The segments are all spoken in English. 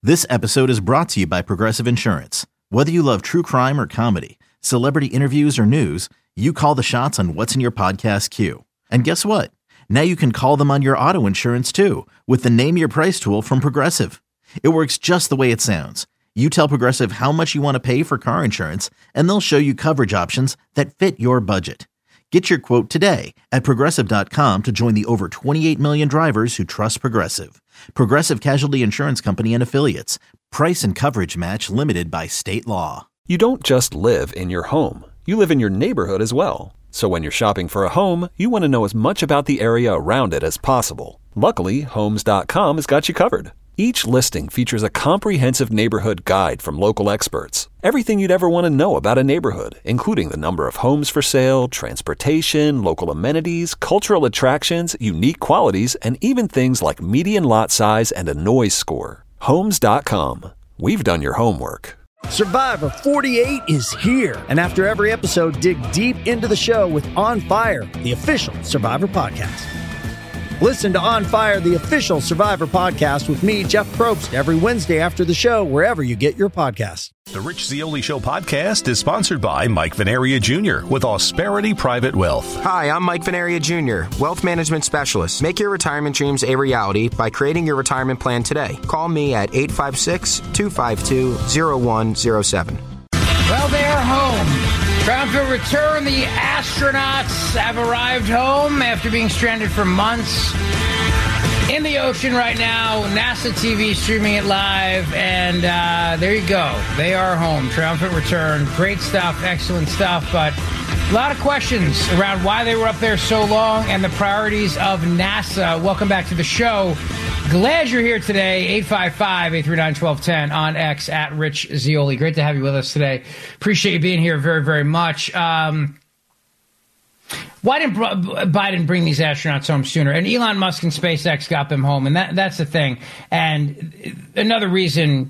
This episode is brought to you by Progressive Insurance. Whether you love true crime or comedy, celebrity interviews or news, you call the shots on what's in your podcast queue. And guess what? Now you can call them on your auto insurance too with the Name Your Price tool from Progressive. It works just the way it sounds. You tell Progressive how much you want to pay for car insurance, and they'll show you coverage options that fit your budget. Get your quote today at Progressive.com to join the over 28 million drivers who trust Progressive. Progressive Casualty Insurance Company and Affiliates. Price and coverage match limited by state law. You don't just live in your home. You live in your neighborhood as well. So when you're shopping for a home, you want to know as much about the area around it as possible. Luckily, Homes.com has got you covered. Each listing features a comprehensive neighborhood guide from local experts. Everything you'd ever want to know about a neighborhood, including the number of homes for sale, transportation, local amenities, cultural attractions, unique qualities, and even things like median lot size and a noise score. Homes.com. We've done your homework. Survivor 48 is here. And after every episode, dig deep into the show with On Fire, the official Survivor podcast. Listen to On Fire, the official Survivor podcast with me, Jeff Probst, every Wednesday after the show, wherever you get your podcasts. The Rich Zeoli Show podcast is sponsored by Mike Venaria Jr. with Austerity Private Wealth. Hi, I'm Mike Venaria Jr., wealth management specialist. Make your retirement dreams a reality by creating your retirement plan today. Call me at 856-252-0107. Well, they are home. Triumphant return. The astronauts have arrived home after being stranded for months in the ocean right now. NASA TV streaming it live, and there you go. They are home. Triumphant return. Great stuff. Excellent stuff. But a lot of questions around why they were up there so long and the priorities of NASA. Welcome back to the show. Glad you're here today. 855-839-1210 on X at Rich Zeoli. Great to have you with us today. Appreciate you being here very, very much. Why didn't Biden bring these astronauts home sooner? And Elon Musk and SpaceX got them home, and that's the thing. And another reason,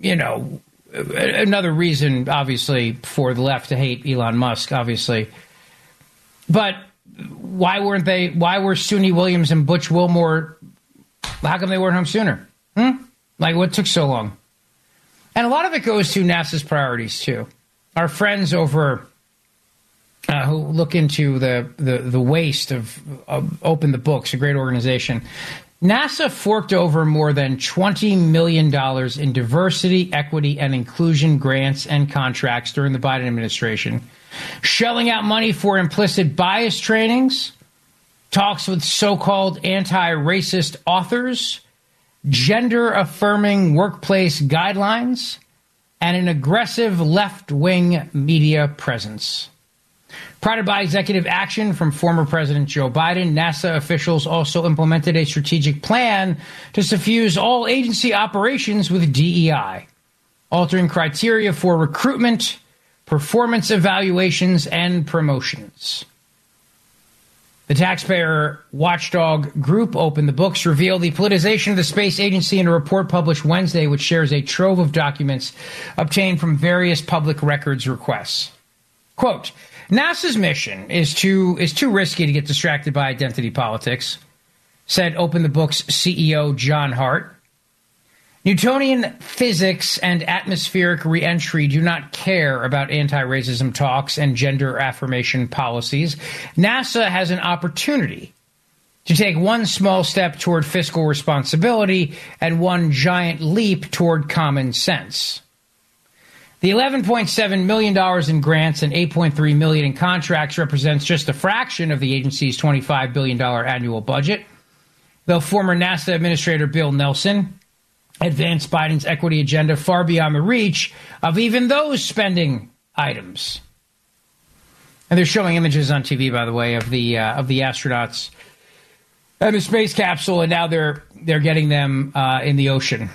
obviously, for the left to hate Elon Musk, obviously. But why were Suni Williams and Butch Wilmore? How come they weren't home sooner? Like, what took so long? And a lot of it goes to NASA's priorities, too. Our friends over who look into the waste of Open the Books, a great organization. NASA forked over more than $20 million in diversity, equity, and inclusion grants and contracts during the Biden administration, shelling out money for implicit bias trainings, talks with so-called anti-racist authors, gender-affirming workplace guidelines, and an aggressive left-wing media presence. Prodded by executive action from former President Joe Biden, NASA officials also implemented a strategic plan to suffuse all agency operations with DEI, altering criteria for recruitment, performance evaluations, and promotions. The taxpayer watchdog group Open the Books revealed the politicization of the space agency in a report published Wednesday, which shares a trove of documents obtained from various public records requests. Quote, NASA's mission is too risky to get distracted by identity politics, said Open the Books CEO John Hart. Newtonian physics and atmospheric reentry do not care about anti-racism talks and gender affirmation policies. NASA has an opportunity to take one small step toward fiscal responsibility and one giant leap toward common sense. The $11.7 million in grants and $8.3 million in contracts represents just a fraction of the agency's $25 billion annual budget, though former NASA Administrator Bill Nelson advanced Biden's equity agenda far beyond the reach of even those spending items. And they're showing images on TV, by the way, of the astronauts and the space capsule, and now they're getting them in the ocean.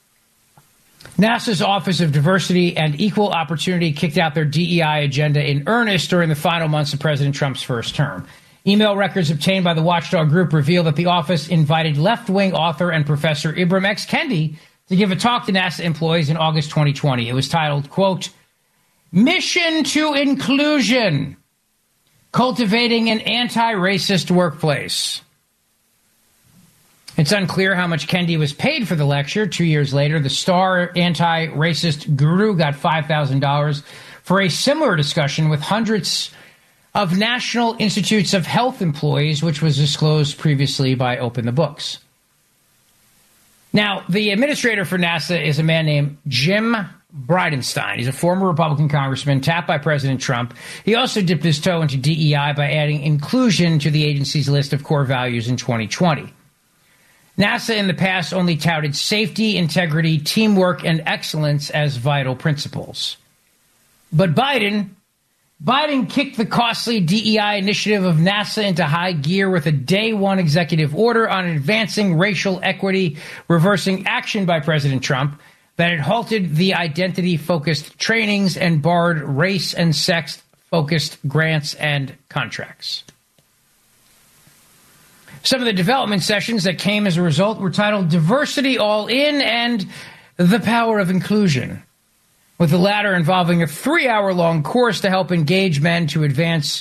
NASA's Office of Diversity and Equal Opportunity kicked out their DEI agenda in earnest during the final months of President Trump's first term. Email records obtained by the watchdog group reveal that the office invited left-wing author and professor Ibram X. Kendi to give a talk to NASA employees in August 2020. It was titled, quote, Mission to Inclusion, Cultivating an Anti-Racist Workplace. It's unclear how much Kendi was paid for the lecture. 2 years later, the star anti-racist guru got $5,000 for a similar discussion with hundreds of National Institutes of Health employees, which was disclosed previously by Open the Books. Now, the administrator for NASA is a man named Jim Bridenstine. He's a former Republican congressman tapped by President Trump. He also dipped his toe into DEI by adding inclusion to the agency's list of core values in 2020. NASA in the past only touted safety, integrity, teamwork, and excellence as vital principles. But Biden kicked the costly DEI initiative of NASA into high gear with a day one executive order on advancing racial equity, reversing action by President Trump that had halted the identity-focused trainings and barred race and sex-focused grants and contracts. Some of the development sessions that came as a result were titled Diversity All In and The Power of Inclusion, with the latter involving a 3-hour-long course to help engage men to advance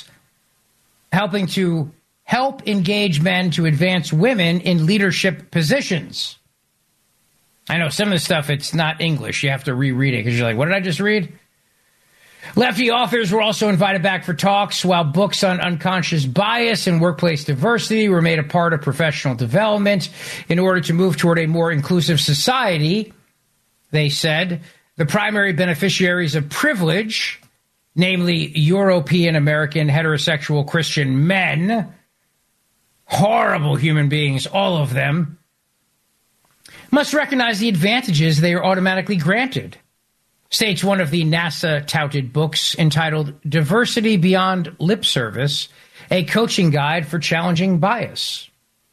women in leadership positions. I know some of the stuff, it's not English. You have to reread it because you're like, what did I just read? Lefty authors were also invited back for talks, while books on unconscious bias and workplace diversity were made a part of professional development in order to move toward a more inclusive society. They said the primary beneficiaries of privilege, namely European American heterosexual Christian men, horrible human beings, all of them, must recognize the advantages they are automatically granted, states one of the NASA-touted books entitled Diversity Beyond Lip Service, a coaching guide for challenging bias.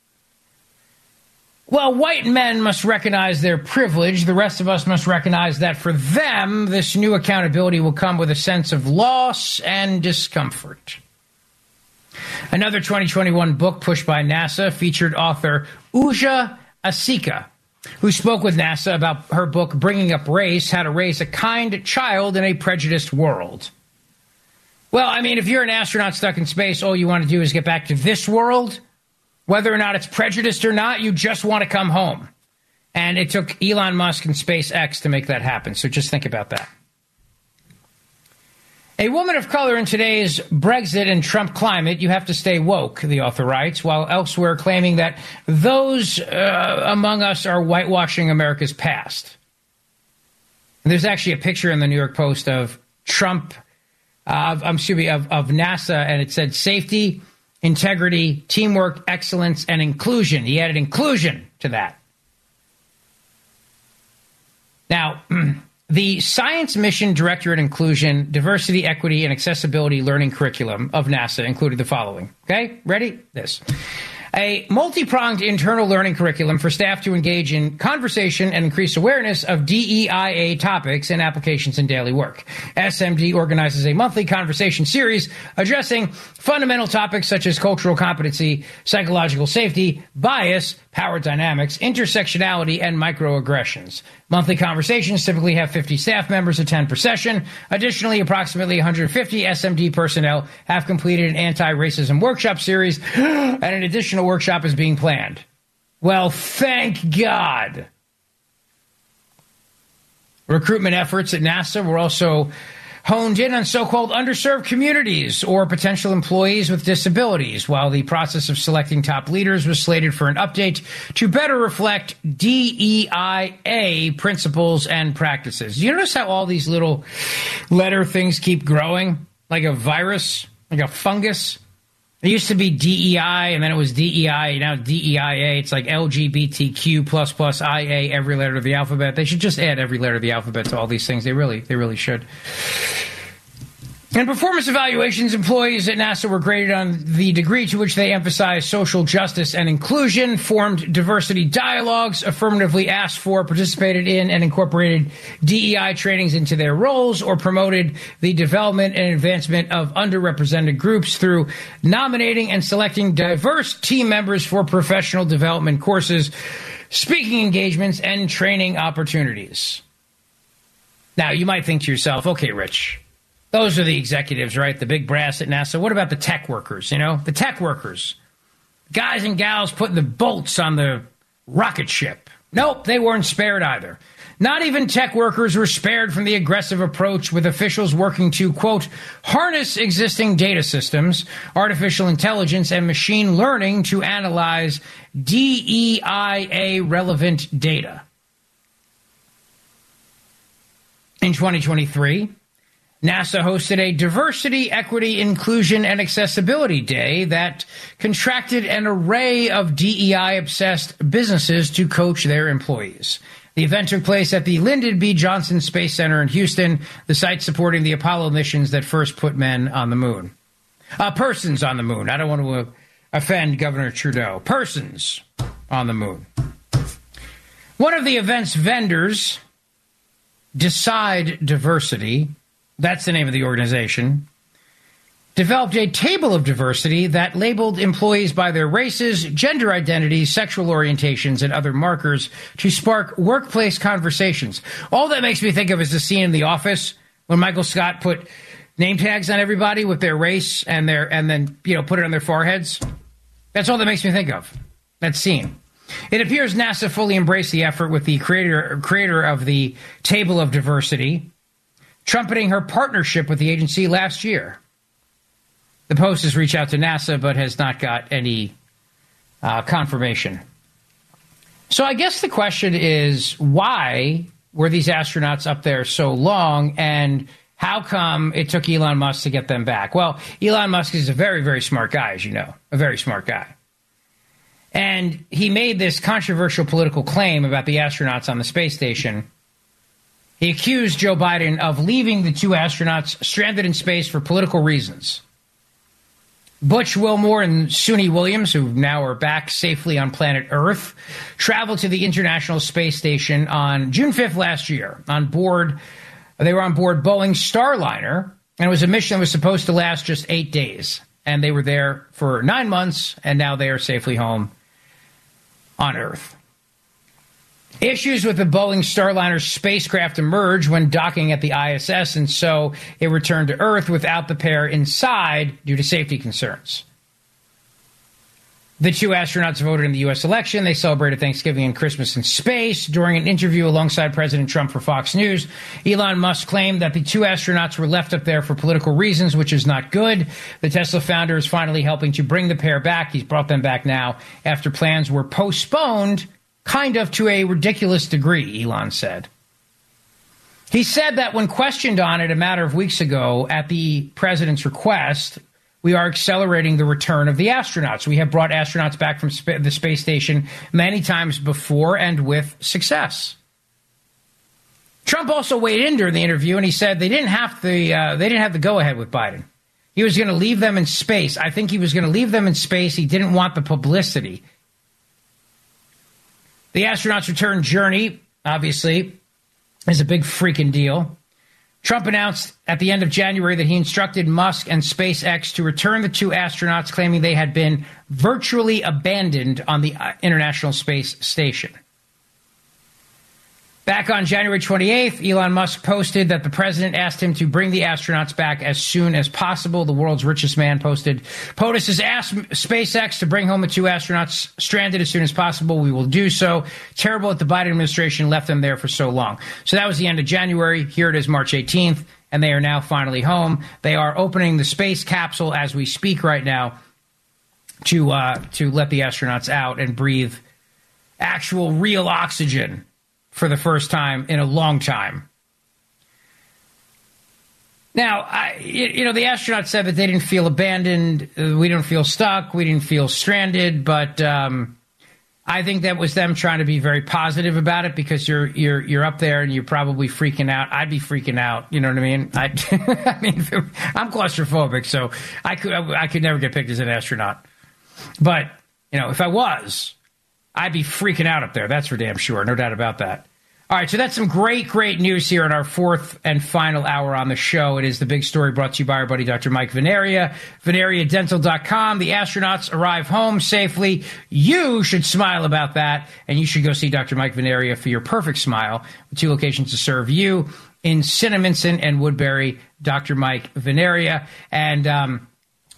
Well, white men must recognize their privilege. The rest of us must recognize that for them, this new accountability will come with a sense of loss and discomfort. Another 2021 book pushed by NASA featured author Uja Asika, who spoke with NASA about her book, Bringing Up Race, How to Raise a Kind Child in a Prejudiced World. Well, I mean, if you're an astronaut stuck in space, all you want to do is get back to this world. Whether or not it's prejudiced or not, you just want to come home. And it took Elon Musk and SpaceX to make that happen, so just think about that. A woman of color in today's Brexit and Trump climate, you have to stay woke, the author writes, while elsewhere claiming that those among us are whitewashing America's past. And there's actually a picture in the New York Post of Trump, of NASA, and it said safety, integrity, teamwork, excellence, and inclusion. He added inclusion to that. Now, the Science Mission Directorate Inclusion, Diversity, Equity, and Accessibility Learning Curriculum of NASA included the following. Okay, ready? This. A multi-pronged internal learning curriculum for staff to engage in conversation and increase awareness of DEIA topics and applications in daily work. SMD organizes a monthly conversation series addressing fundamental topics such as cultural competency, psychological safety, bias, power dynamics, intersectionality, and microaggressions. Monthly conversations typically have 50 staff members attend per session. Additionally, approximately 150 SMD personnel have completed an anti-racism workshop series, and an additional workshop is being planned. Well, thank God. Recruitment efforts at NASA were also honed in on so-called underserved communities or potential employees with disabilities, while the process of selecting top leaders was slated for an update to better reflect DEIA principles and practices. You notice how all these little letter things keep growing? Like a virus, like a fungus? It used to be DEI, and then it was DEI, now DEIA. It's like LGBTQ++ IA, every letter of the alphabet. They should just add every letter of the alphabet to all these things. They really should. In performance evaluations, employees at NASA were graded on the degree to which they emphasized social justice and inclusion, formed diversity dialogues, affirmatively asked for, participated in, and incorporated DEI trainings into their roles, or promoted the development and advancement of underrepresented groups through nominating and selecting diverse team members for professional development courses, speaking engagements, and training opportunities. Now, you might think to yourself, okay, Rich, those are the executives, right? The big brass at NASA. What about the tech workers, the tech workers? Guys and gals putting the bolts on the rocket ship. Nope, they weren't spared either. Not even tech workers were spared from the aggressive approach, with officials working to, quote, harness existing data systems, artificial intelligence, and machine learning to analyze DEIA-relevant data. In 2023, NASA hosted a Diversity, Equity, Inclusion, and Accessibility Day that contracted an array of DEI-obsessed businesses to coach their employees. The event took place at the Lyndon B. Johnson Space Center in Houston, the site supporting the Apollo missions that first put men on the moon. Persons on the moon. I don't want to offend Governor Trudeau. Persons on the moon. One of the event's vendors, Decide Diversity, that's the name of the organization, developed a table of diversity that labeled employees by their races, gender identities, sexual orientations, and other markers to spark workplace conversations. All that makes me think of is the scene in The Office when Michael Scott put name tags on everybody with their race and then put it on their foreheads. That's all that makes me think of, that scene. It appears NASA fully embraced the effort, with the creator of the table of diversity trumpeting her partnership with the agency last year. The Post has reached out to NASA but has not got any confirmation. So I guess the question is, why were these astronauts up there so long, and how come it took Elon Musk to get them back? Well, Elon Musk is a very, very smart guy, as you know, a very smart guy. And he made this controversial political claim about the astronauts on the space station. He accused Joe Biden of leaving the two astronauts stranded in space for political reasons. Butch Wilmore and Suni Williams, who now are back safely on planet Earth, traveled to the International Space Station on June 5th last year. They were on board Boeing's Starliner, and it was a mission that was supposed to last just 8 days. And they were there for 9 months, and now they are safely home on Earth. Issues with the Boeing Starliner spacecraft emerged when docking at the ISS, and so it returned to Earth without the pair inside due to safety concerns. The two astronauts voted in the U.S. election. They celebrated Thanksgiving and Christmas in space. During an interview alongside President Trump for Fox News, Elon Musk claimed that the two astronauts were left up there for political reasons, which is not good. The Tesla founder is finally helping to bring the pair back. He's brought them back now after plans were postponed, kind of to a ridiculous degree, Elon said. He said that when questioned on it a matter of weeks ago at the president's request, we are accelerating the return of the astronauts. We have brought astronauts back from the space station many times before and with success. Trump also weighed in during the interview, and he said they didn't have the go-ahead with Biden. He was going to leave them in space. I think he was going to leave them in space. He didn't want the publicity. The astronauts' return journey, obviously, is a big freaking deal. Trump announced at the end of January that he instructed Musk and SpaceX to return the two astronauts, claiming they had been virtually abandoned on the International Space Station. Back on January 28th, Elon Musk posted that the president asked him to bring the astronauts back as soon as possible. The world's richest man posted, POTUS has asked SpaceX to bring home the two astronauts stranded as soon as possible. We will do so. Terrible that the Biden administration left them there for so long. So that was the end of January. Here it is, March 18th, and they are now finally home. They are opening the space capsule as we speak right now to let the astronauts out and breathe actual real oxygen for the first time in a long time. Now, the astronauts said that they didn't feel abandoned. We didn't feel stuck. We didn't feel stranded. But I think that was them trying to be very positive about it, because you're up there and you're probably freaking out. I'd be freaking out. You know what I mean? I mean, I'm claustrophobic, so I could never get picked as an astronaut. But if I was, I'd be freaking out up there. That's for damn sure. No doubt about that. All right, so that's some great, great news here in our fourth and final hour on the show. It is the big story brought to you by our buddy Dr. Mike Veneria, VeneriaDental.com. The astronauts arrive home safely. You should smile about that, and you should go see Dr. Mike Veneria for your perfect smile, with 2 locations to serve you in Cinnaminson and Woodbury. Dr. Mike Veneria. And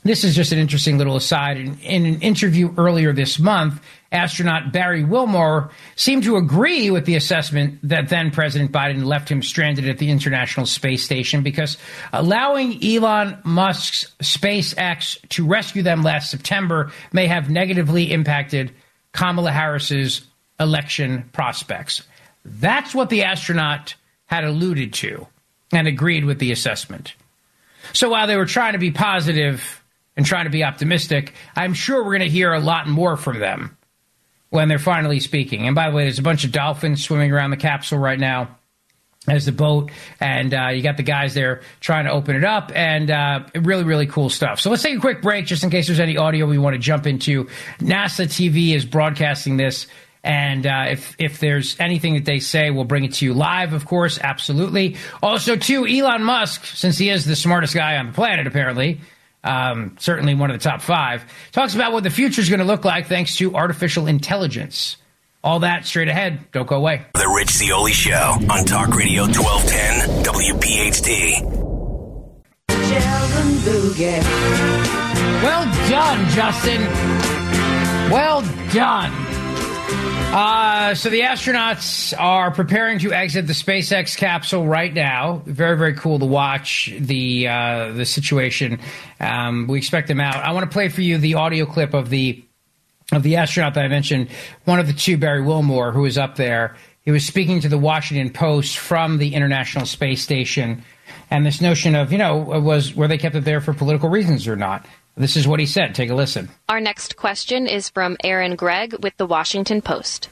This is just an interesting little aside. In an interview earlier this month, astronaut Barry Wilmore seemed to agree with the assessment that then President Biden left him stranded at the International Space Station because allowing Elon Musk's SpaceX to rescue them last September may have negatively impacted Kamala Harris's election prospects. That's what the astronaut had alluded to and agreed with the assessment. So while they were trying to be positive and trying to be optimistic, I'm sure we're going to hear a lot more from them when they're finally speaking. And by the way, there's a bunch of dolphins swimming around the capsule right now as the boat, and you got the guys there trying to open it up, and really, really cool stuff. So let's take a quick break just in case there's any audio we want to jump into. NASA TV is broadcasting this, and if there's anything that they say, we'll bring it to you live, of course, absolutely. Also, too, Elon Musk, since he is the smartest guy on the planet, apparently, certainly one of the top 5, talks about what the future is going to look like thanks to artificial intelligence. All that straight ahead. Don't go away. The Rich Zeoli Show on Talk Radio 1210 WPHT. Well done, Justin. Well done. So the astronauts are preparing to exit the SpaceX capsule right now. Very, very cool to watch the situation. We expect them out. I want to play for you the audio clip of the astronaut that I mentioned, one of the two, Barry Wilmore, who was up there. He was speaking to the Washington Post from the International Space Station, and this notion of, was where they kept it there for political reasons or not. This is what he said. Take a listen. Our next question is from Aaron Gregg with the Washington Post.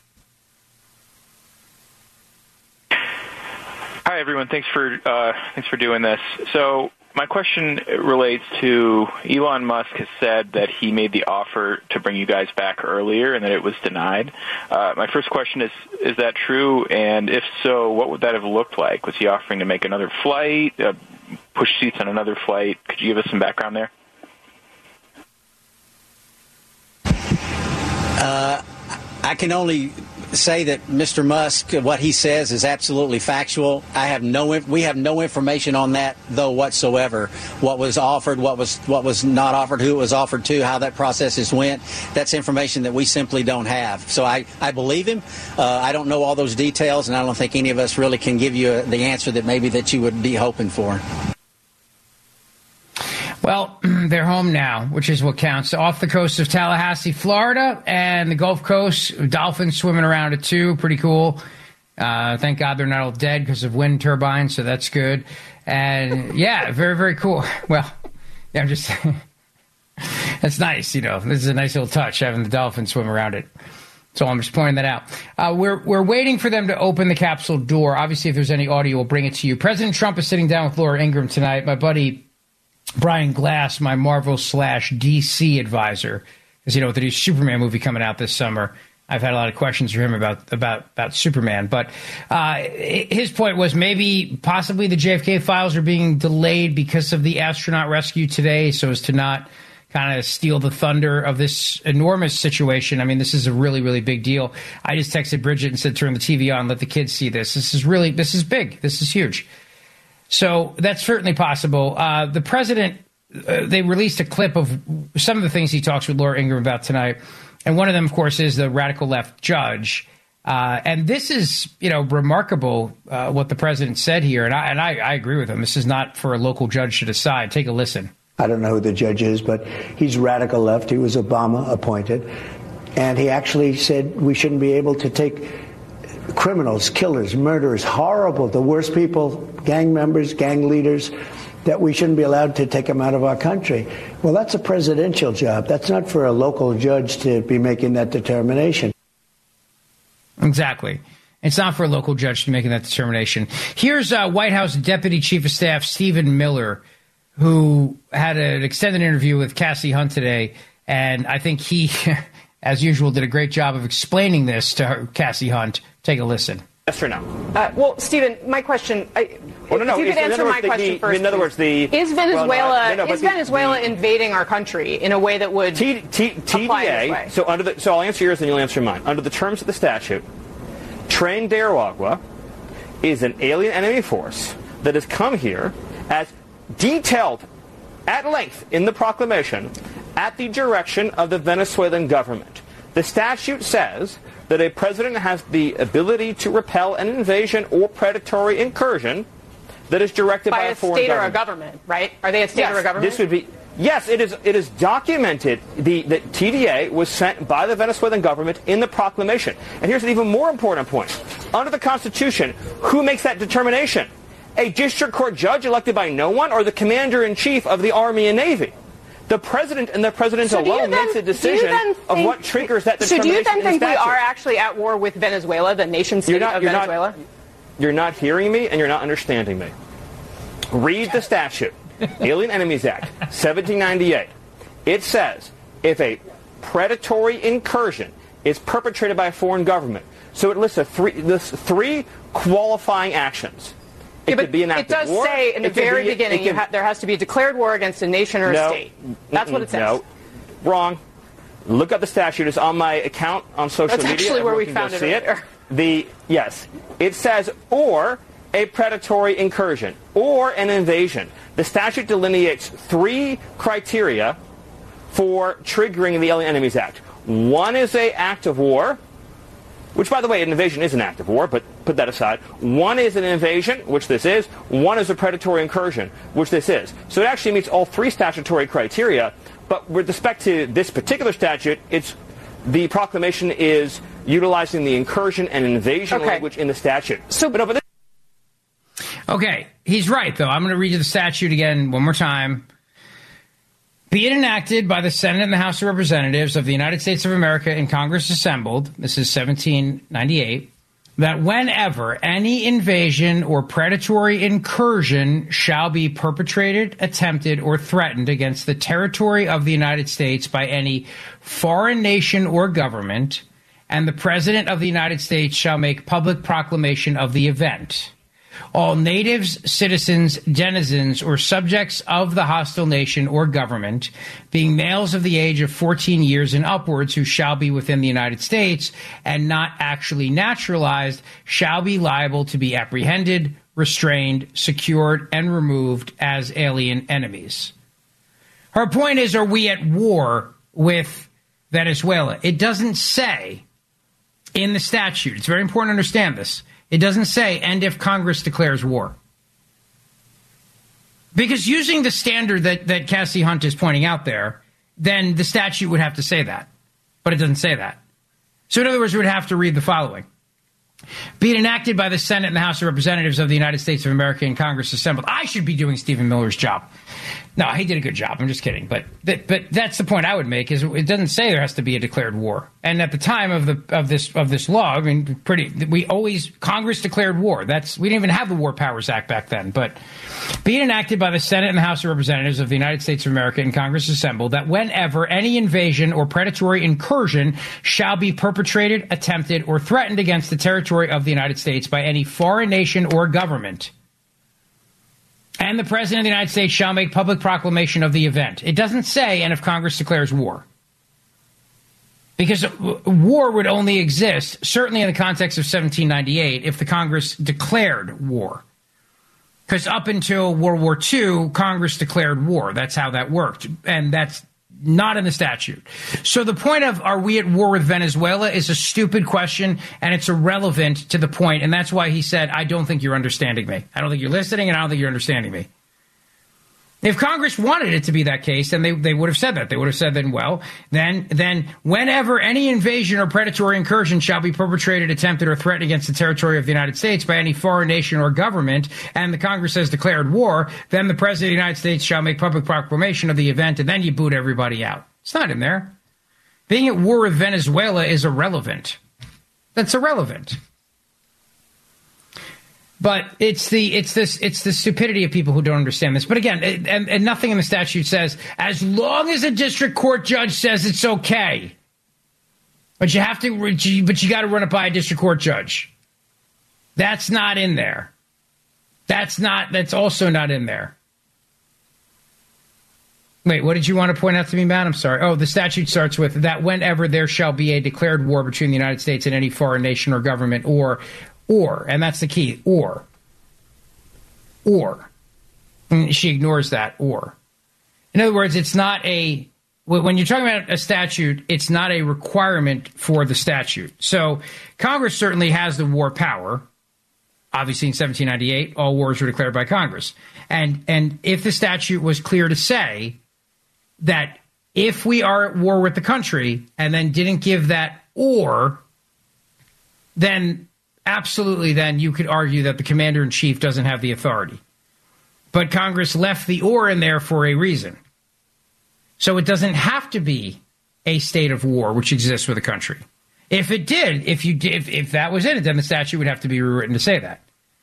Hi, everyone. Thanks for doing this. So my question relates to Elon Musk has said that he made the offer to bring you guys back earlier and that it was denied. My first question is that true? And if so, what would that have looked like? Was he offering to make another flight, push seats on another flight? Could you give us some background there? I can only say that Mr. Musk, what he says is absolutely factual. We have no information on that, though, whatsoever. What was offered, what was not offered, who it was offered to, how that process went. That's information that we simply don't have. So I believe him. I don't know all those details, and I don't think any of us really can give you the answer that you would be hoping for. Well, they're home now, which is what counts. Off the coast of Tallahassee, Florida, and the Gulf Coast, dolphins swimming around it too. Pretty cool. Thank God they're not all dead because of wind turbines, so that's good. And yeah, very, very cool. Well, yeah, I'm just saying. That's nice, This is a nice little touch, having the dolphins swim around it. So I'm just pointing that out. We're waiting for them to open the capsule door. Obviously, if there's any audio, we'll bring it to you. President Trump is sitting down with Laura Ingraham tonight. My buddy Brian Glass, my Marvel/DC advisor, because with the new Superman movie coming out this summer, I've had a lot of questions for him about Superman. But his point was possibly the JFK files are being delayed because of the astronaut rescue today, so as to not kind of steal the thunder of this enormous situation. I mean, this is a really, really big deal. I just texted Bridget and said, turn the TV on, let the kids see this. This is big. This is huge. So that's certainly possible. The president, they released a clip of some of the things he talks with Laura Ingraham about tonight. And one of them, of course, is the radical left judge. And this is, remarkable what the president said here. And I agree with him. This is not for a local judge to decide. Take a listen. I don't know who the judge is, but he's radical left. He was Obama appointed. And he actually said we shouldn't be able to take criminals, killers, murderers, horrible, the worst people, gang members, gang leaders, that we shouldn't be allowed to take them out of our country. Well, that's a presidential job. That's not for a local judge to be making that determination. Exactly. It's not for a local judge to be making that determination. Here's White House Deputy Chief of Staff Stephen Miller, who had an extended interview with Cassie Hunt today, and I think he, as usual, did a great job of explaining this to Cassie Hunt. Take a listen. Yes or no? Well, Stephen, my question. If you could answer my question first. In other words, is Venezuela invading our country in a way that would apply this way? So I'll answer yours and you'll answer mine. Under the terms of the statute, Tren de Aragua is an alien enemy force that has come here as detailed at length in the proclamation at the direction of the Venezuelan government. The statute says that a president has the ability to repel an invasion or predatory incursion that is directed by a foreign state government. or a government, right? Are they a state or a government? This would be, yes, it is documented. The TDA was sent by the Venezuelan government in the proclamation. And here's an even more important point. Under the Constitution, who makes that determination? A district court judge elected by no one, or the commander-in-chief of the Army and Navy? The president and the president alone makes a decision of what triggers that determination. So do you then think we are actually at war with Venezuela, the nation-state of Venezuela? You're not hearing me, and you're not understanding me. Read the statute, Alien Enemies Act, 1798. It says if a predatory incursion is perpetrated by a foreign government, so it lists three qualifying actions. It could be an act of war. It does say in the very beginning there has to be a declared war against a nation or a state. That's what it says. No, wrong. Look up the statute. It's on my account on social media. That's actually where we found it earlier. Yes. It says, or a predatory incursion, or an invasion. The statute delineates three criteria for triggering the Alien Enemies Act. One is an act of war, which, by the way, an invasion is an act of war, but put that aside. One is an invasion, which this is. One is a predatory incursion, which this is. So it actually meets all three statutory criteria. But with respect to this particular statute, the proclamation is utilizing the incursion and invasion language in the statute. Okay, he's right, though. I'm going to read you the statute again one more time. Be it enacted by the Senate and the House of Representatives of the United States of America in Congress assembled, this is 1798, that whenever any invasion or predatory incursion shall be perpetrated, attempted, or threatened against the territory of the United States by any foreign nation or government, and the President of the United States shall make public proclamation of the event, all natives, citizens, denizens, or subjects of the hostile nation or government, being males of the age of 14 years and upwards who shall be within the United States and not actually naturalized, shall be liable to be apprehended, restrained, secured, and removed as alien enemies. Her point is, are we at war with Venezuela? It doesn't say in the statute. It's very important to understand this. It doesn't say, and if Congress declares war. Because using the standard that Cassie Hunt is pointing out there, then the statute would have to say that. But it doesn't say that. So in other words, we would have to read the following. Be it enacted by the Senate and the House of Representatives of the United States of America in Congress assembled. I should be doing Stephen Miller's job. No, he did a good job. I'm just kidding. But that's the point I would make, is it doesn't say there has to be a declared war. And at the time of this law, I mean, Congress declared war. We didn't even have the War Powers Act back then. But be it enacted by the Senate and the House of Representatives of the United States of America in Congress assembled, that whenever any invasion or predatory incursion shall be perpetrated, attempted, or threatened against the territory of the United States by any foreign nation or government, and the President of the United States shall make public proclamation of the event. It doesn't say, and if Congress declares war. Because war would only exist, certainly in the context of 1798, if the Congress declared war. Because up until World War II, Congress declared war. That's how that worked. And that's not in the statute. So the point of, are we at war with Venezuela, is a stupid question, and it's irrelevant to the point. And that's why he said, I don't think you're understanding me. I don't think you're listening, and I don't think you're understanding me. If Congress wanted it to be that case, then they would have said that. They would have said then, well, then whenever any invasion or predatory incursion shall be perpetrated, attempted, or threatened against the territory of the United States by any foreign nation or government, and the Congress has declared war, then the President of the United States shall make public proclamation of the event, and then you boot everybody out. It's not in there. Being at war with Venezuela is irrelevant. That's irrelevant. But it's the stupidity of people who don't understand this. But again, and nothing in the statute says, as long as a district court judge says it's okay. But you got to run it by a district court judge. That's not in there. That's also not in there. Wait, what did you want to point out to me, Matt? I'm sorry. Oh, the statute starts with that whenever there shall be a declared war between the United States and any foreign nation or government, or, and that's the key, or. And she ignores that, or. In other words, it's not a, when you're talking about a statute, it's not a requirement for the statute. So Congress certainly has the war power. Obviously, in 1798, all wars were declared by Congress. And if the statute was clear to say that if we are at war with the country and then didn't give that or, then absolutely, then you could argue that the commander-in-chief doesn't have the authority. But Congress left the or in there for a reason. So it doesn't have to be a state of war which exists with a country. If it did, if that was in it, then the statute would have to be rewritten to say that.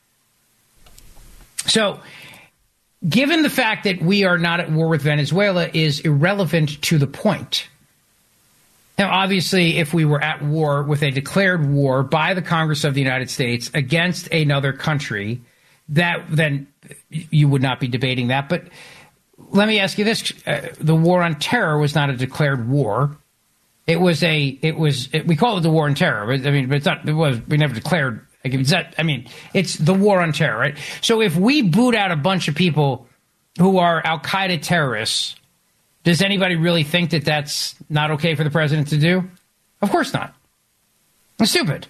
So, given the fact that we are not at war with Venezuela is irrelevant to the point. Now, obviously, if we were at war with a declared war by the Congress of the United States against another country, then you would not be debating that. But let me ask you this. The war on terror was not a declared war. We call it the war on terror. But it's not, we never declared. It's the war on terror, right? So if we boot out a bunch of people who are Al-Qaeda terrorists, does anybody really think that that's not okay for the president to do? Of course not. It's stupid.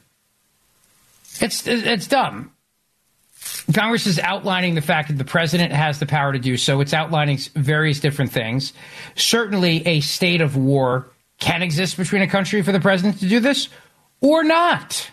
It's dumb. Congress is outlining the fact that the president has the power to do so. It's outlining various different things. Certainly a state of war can exist between a country for the president to do this or not.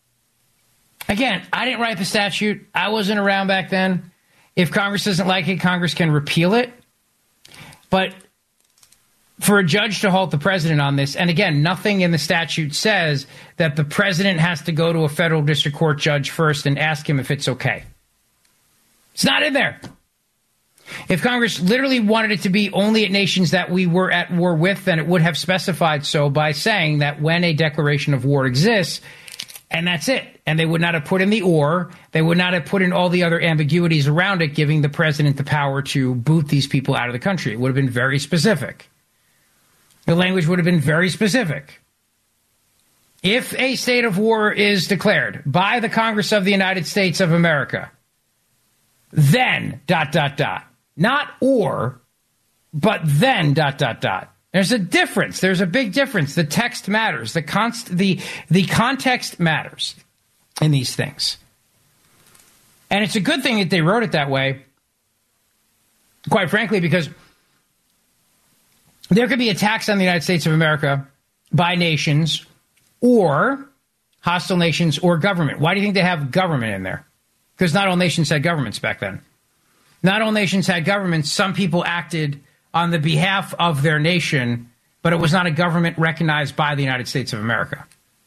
Again, I didn't write the statute. I wasn't around back then. If Congress doesn't like it, Congress can repeal it. But for a judge to halt the president on this, and again, nothing in the statute says that the president has to go to a federal district court judge first and ask him if it's okay. It's not in there. If Congress literally wanted it to be only at nations that we were at war with, then it would have specified so by saying that when a declaration of war exists, and that's it. And they would not have put in the or. They would not have put in all the other ambiguities around it, giving the president the power to boot these people out of the country. It would have been very specific. The language would have been very specific. If a state of war is declared by the Congress of the United States of America, then ... Not or, but then ... There's a difference. There's a big difference. The text matters. The context matters in these things. And it's a good thing that they wrote it that way, quite frankly, because there could be attacks on the United States of America by nations or hostile nations or government. Why do you think they have government in there? Because not all nations had governments back then. Not all nations had governments. Some people acted on the behalf of their nation, but it was not a government recognized by the United States of America.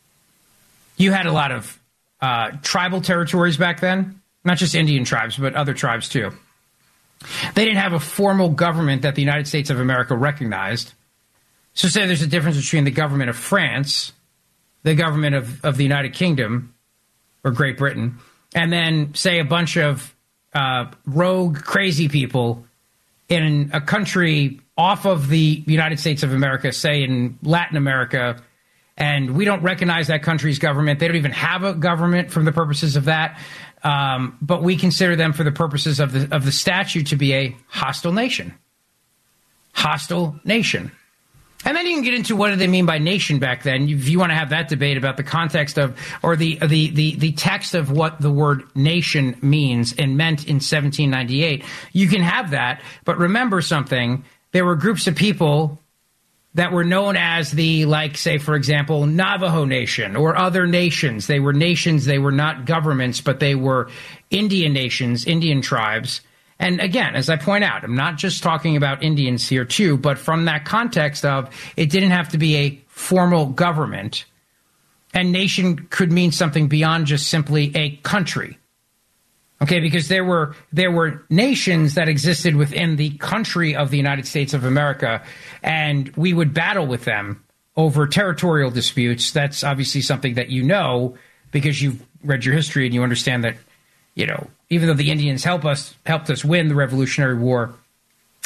You had a lot of tribal territories back then, not just Indian tribes, but other tribes too. They didn't have a formal government that the United States of America recognized. So say there's a difference between the government of France, the government of the United Kingdom, or Great Britain, and then say a bunch of rogue, crazy people in a country off of the United States of America, say in Latin America, and we don't recognize that country's government. They don't even have a government for the purposes of that. But we consider them for the purposes of the statute to be a hostile nation. Hostile nation. And then you can get into what do they mean by nation back then. If you want to have that debate about the context of, or the text of what the word nation means and meant in 1798, you can have that. But remember something, there were groups of people that were known as the, like, say, for example, Navajo Nation or other nations. They were nations, they were not governments, but they were Indian nations, Indian tribes. And again, as I point out, I'm not just talking about Indians here too, but from that context of it didn't have to be a formal government, and nation could mean something beyond just simply a country. Okay, because there were nations that existed within the country of the United States of America, and we would battle with them over territorial disputes. That's obviously something that you know because you've read your history and you understand that, you know, even though the Indians helped us win the Revolutionary War,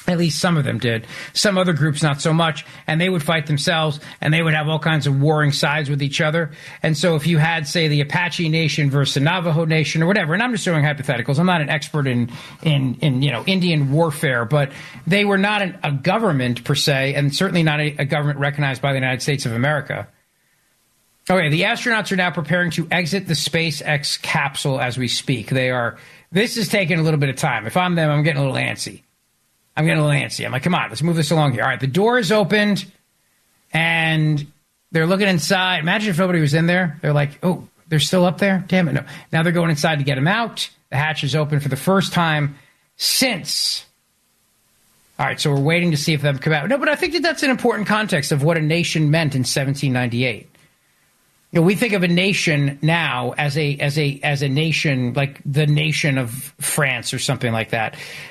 At least some of them did. Some other groups, not so much. And they would fight themselves, and they would have all kinds of warring sides with each other. And so if you had, say, the Apache Nation versus the Navajo Nation or whatever, and I'm just doing hypotheticals. I'm not an expert in Indian warfare, but they were not a government per se, and certainly not a government recognized by the United States of America. Okay, the astronauts are now preparing to exit the SpaceX capsule as we speak. This is taking a little bit of time. If I'm them, I'm getting a little antsy. I'm like, come on, let's move this along here. All right, the door is opened, and they're looking inside. Imagine if nobody was in there. They're like, oh, they're still up there? Damn it, no. Now they're going inside to get them out. The hatch is open for the first time since. All right, so we're waiting to see if them come out. No, but I think that's an important context of what a nation meant in 1798. We think of a nation now as a nation, like the nation of France or something like that.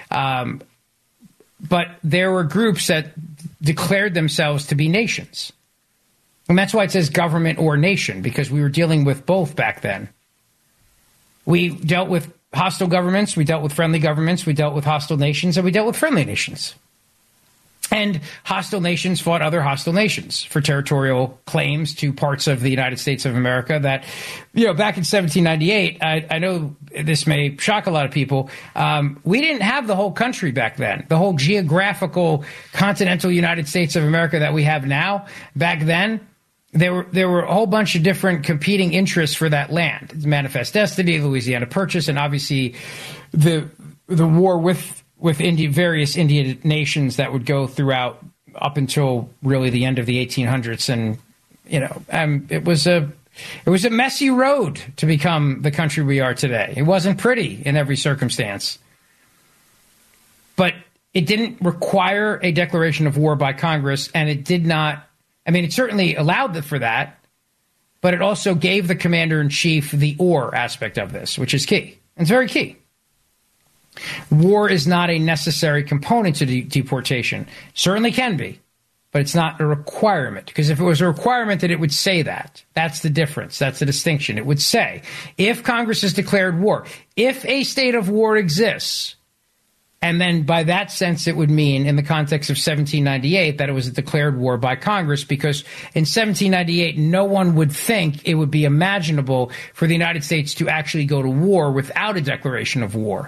But there were groups that declared themselves to be nations. And that's why it says government or nation, because we were dealing with both back then. We dealt with hostile governments, we dealt with friendly governments, we dealt with hostile nations, and we dealt with friendly nations. And hostile nations fought other hostile nations for territorial claims to parts of the United States of America that, back in 1798, I know this may shock a lot of people, we didn't have the whole country back then. The whole geographical continental United States of America that we have now, back then, there were a whole bunch of different competing interests for that land. Manifest Destiny, Louisiana Purchase, and obviously the war with various Indian nations that would go throughout up until really the end of the 1800s. And, it was a messy road to become the country we are today. It wasn't pretty in every circumstance. But it didn't require a declaration of war by Congress, and it did not, it certainly allowed for that, but it also gave the commander-in-chief the or aspect of this, which is key. It's very key. War is not a necessary component to deportation. Certainly can be, but it's not a requirement. Because if it was a requirement, then it would say that. That's the difference. That's the distinction. It would say, if Congress has declared war, if a state of war exists, and then by that sense it would mean, in the context of 1798, that it was a declared war by Congress, because in 1798, no one would think it would be imaginable for the United States to actually go to war without a declaration of war.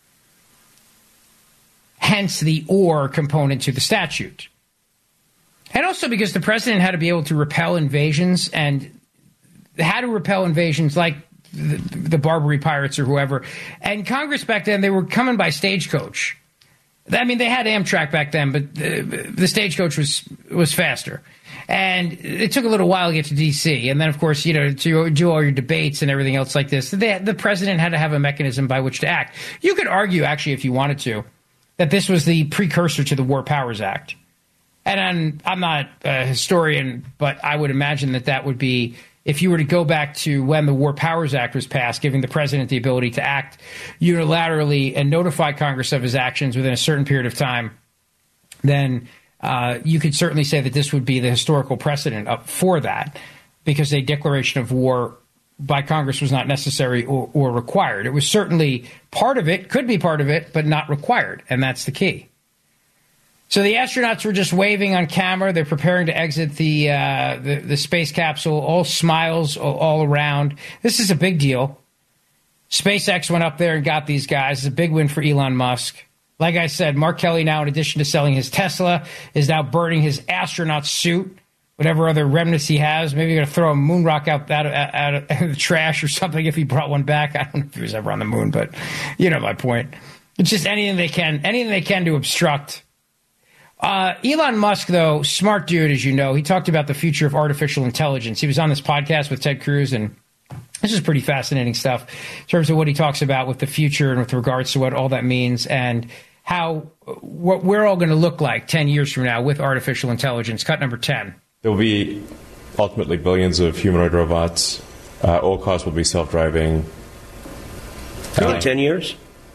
Hence the or component to the statute. And also because the president had to be able to repel invasions, and had to repel invasions like the Barbary pirates or whoever. And Congress back then, they were coming by stagecoach. They had Amtrak back then, but the stagecoach was faster. And it took a little while to get to D.C. And then, of course, to do all your debates and everything else like this, the president had to have a mechanism by which to act. You could argue, actually, if you wanted to, that this was the precursor to the War Powers Act. And I'm not a historian, but I would imagine that would be, if you were to go back to when the War Powers Act was passed, giving the president the ability to act unilaterally and notify Congress of his actions within a certain period of time, then you could certainly say that this would be the historical precedent for that, because a declaration of war by Congress was not necessary or required. It was certainly part of it, could be part of it, but not required, and that's the key. So the astronauts were just waving on camera. They're preparing to exit the space capsule, all smiles all around. This is a big deal. SpaceX went up there and got these guys. It's a big win for Elon Musk. Like I said, Mark Kelly now, in addition to selling his Tesla, is now burning his astronaut suit, whatever other remnants he has. Maybe you're going to throw a moon rock out of the trash or something if he brought one back. I don't know if he was ever on the moon, but you know my point. It's just anything they can to obstruct. Elon Musk, though, smart dude, as you know. He talked about the future of artificial intelligence. He was on this podcast with Ted Cruz, and this is pretty fascinating stuff in terms of what he talks about with the future and with regards to what all that means and what we're all going to look like 10 years from now with artificial intelligence. Cut number 10. There will be ultimately billions of humanoid robots. All cars will be self-driving. In 10 years?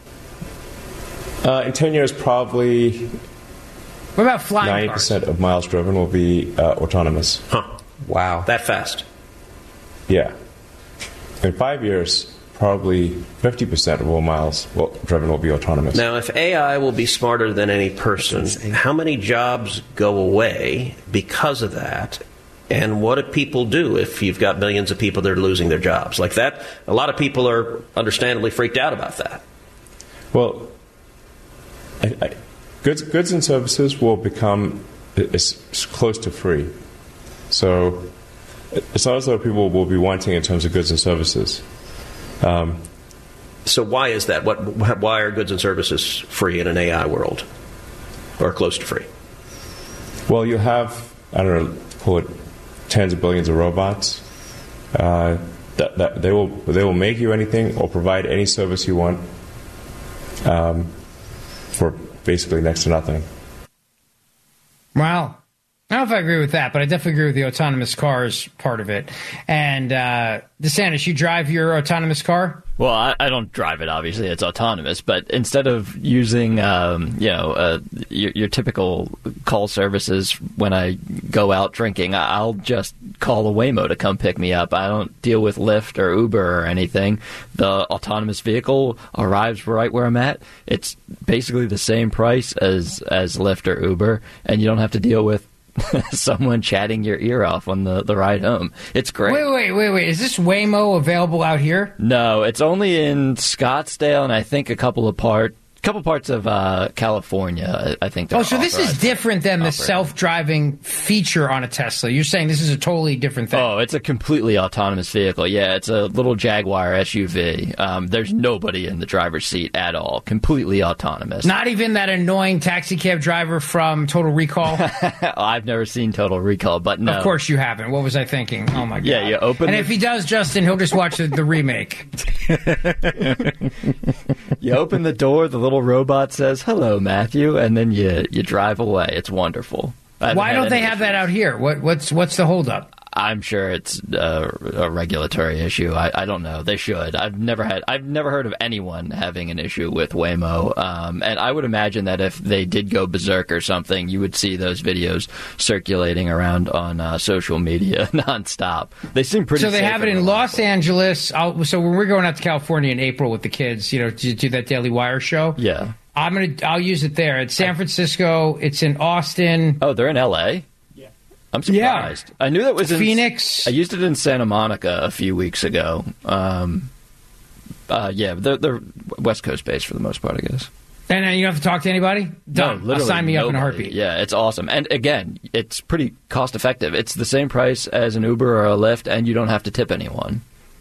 In 10 years, probably... What about flying 90% cars? of miles driven will be autonomous. Huh. Wow. That fast? Yeah. In 5 years, probably 50% of all miles driven will be autonomous. Now, if AI will be smarter than any person, how many jobs go away because of that? And what do people do if you've got millions of people that are losing their jobs? Like that, a lot of people are understandably freaked out about that. Well, goods and services will become close to free. So it's not as though people will be wanting in terms of goods and services. So why is that? Why are goods and services free in an AI world, or close to free? Well, you have, I don't know, call it tens of billions of robots. That they will make you anything or provide any service you want for basically next to nothing. Well, I don't know if I agree with that, but I definitely agree with the autonomous cars part of it. And DeSantis, you drive your autonomous car? Well, I don't drive it, obviously. It's autonomous. But instead of using, your typical call services when I go out drinking, I'll just call a Waymo to come pick me up. I don't deal with Lyft or Uber or anything. The autonomous vehicle arrives right where I'm at. It's basically the same price as Lyft or Uber, and you don't have to deal with someone chatting your ear off on the ride home. It's great. Wait. Is this Waymo available out here? No, it's only in Scottsdale and I think a couple parts of California, I think. So this is different than the self-driving feature on a Tesla. You're saying this is a totally different thing. Oh, it's a completely autonomous vehicle. Yeah, it's a little Jaguar SUV. There's nobody in the driver's seat at all. Completely autonomous. Not even that annoying taxi cab driver from Total Recall? I've never seen Total Recall, but no. Of course you haven't. What was I thinking? Oh, my God. Yeah, you open And if he does, Justin, he'll just watch the remake. You open the door, the little robot says, "Hello, Matthew," and then you drive away. It's wonderful. Why don't they have that out here? What's the holdup? I'm sure it's a regulatory issue. I don't know. They should. I've never heard of anyone having an issue with Waymo. And I would imagine that if they did go berserk or something, you would see those videos circulating around on social media nonstop. They seem pretty. So they have it in Los Angeles. So when we're going out to California in April with the kids, to do that Daily Wire show. Yeah. I'll use it there. It's San Francisco. It's in Austin. Oh, they're in L.A.? I'm surprised. Yeah. I knew that was in Phoenix. I used it in Santa Monica a few weeks ago. They're West Coast based for the most part, I guess. And you don't have to talk to anybody? Done. No, literally sign me nobody. Up in a heartbeat. Yeah, it's awesome. And again, it's pretty cost effective. It's the same price as an Uber or a Lyft, and you don't have to tip anyone.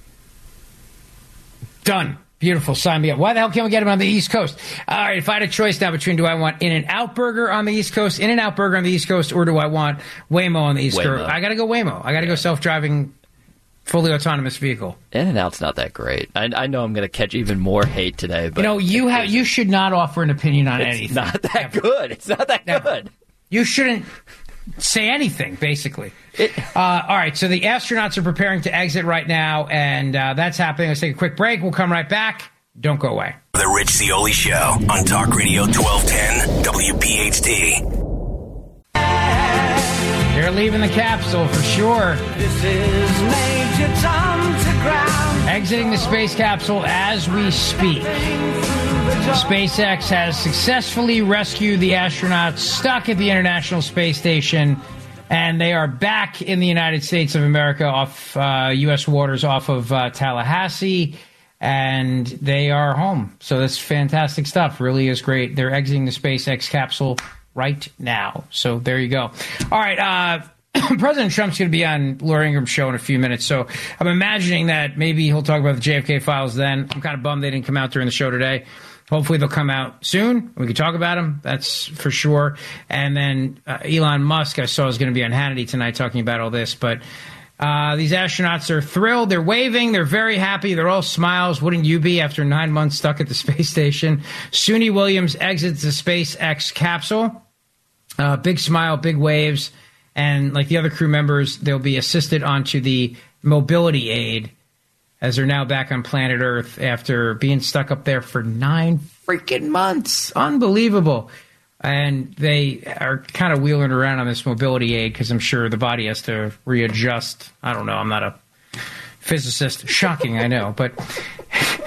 Done. Beautiful. Sign me up. Why the hell can't we get them on the East Coast? All right, if I had a choice now between do I want In-N-Out Burger on the East Coast, In-N-Out Burger on the East Coast, or do I want Waymo on the East Coast? I got to go Waymo. I got to go self-driving, fully autonomous vehicle. In-N-Out's not that great. I know I'm going to catch even more hate today. But you should not offer an opinion on anything. It's not that good. It's not that good. You shouldn't say anything, basically. All right, so the astronauts are preparing to exit right now, and that's happening. Let's take a quick break. We'll come right back. Don't go away. The Rich Zeoli Show on Talk Radio 1210 WPHT. They're leaving the capsule for sure. This is Major Tom to ground. Exiting the space capsule as we speak. SpaceX has successfully rescued the astronauts stuck at the International Space Station, and they are back in the United States of America off U.S. waters off of Tallahassee, and they are home. So that's fantastic stuff. Really is great. They're exiting the SpaceX capsule right now. So there you go. All right. President Trump's going to be on Laura Ingram's show in a few minutes, so I'm imagining that maybe he'll talk about the JFK files then. I'm kind of bummed they didn't come out during the show today. Hopefully they'll come out soon. We can talk about them. That's for sure. And then Elon Musk, I saw, is going to be on Hannity tonight talking about all this. But these astronauts are thrilled. They're waving. They're very happy. They're all smiles. Wouldn't you be after 9 months stuck at the space station? Suni Williams exits the SpaceX capsule. Big smile, big waves. And like the other crew members, they'll be assisted onto the mobility aid as they're now back on planet Earth after being stuck up there for 9 freaking months. Unbelievable. And they are kind of wheeling around on this mobility aid because I'm sure the body has to readjust. I don't know. I'm not a physicist. Shocking, I know. But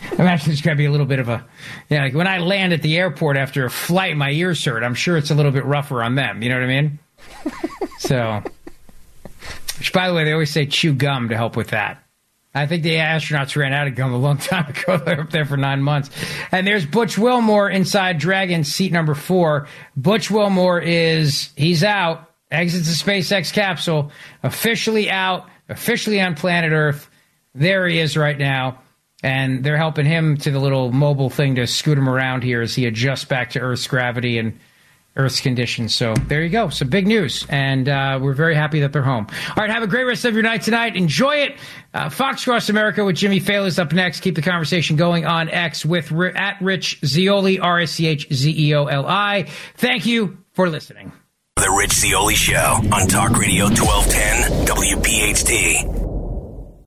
Imagine there's going to be a little bit of a, like when I land at the airport after a flight, my ears hurt. I'm sure it's a little bit rougher on them. You know what I mean? So, which, by the way, they always say chew gum to help with that. I think the astronauts ran out of gum a long time ago. They were up there for 9 months. And there's Butch Wilmore inside Dragon, seat number 4. Butch Wilmore he's out, exits the SpaceX capsule, officially out, officially on planet Earth. There he is right now. And they're helping him to the little mobile thing to scoot him around here as he adjusts back to Earth's gravity and Earth's conditions. So there you go. Some big news. And we're very happy that they're home. All right, have a great rest of your night tonight. Enjoy it. Fox Cross America with Jimmy Failla is up next. Keep the conversation going on X with at Rich Zeoli, RSCHZEOLI. Thank you for listening. The Rich Zeoli Show on Talk Radio 1210 WPHT.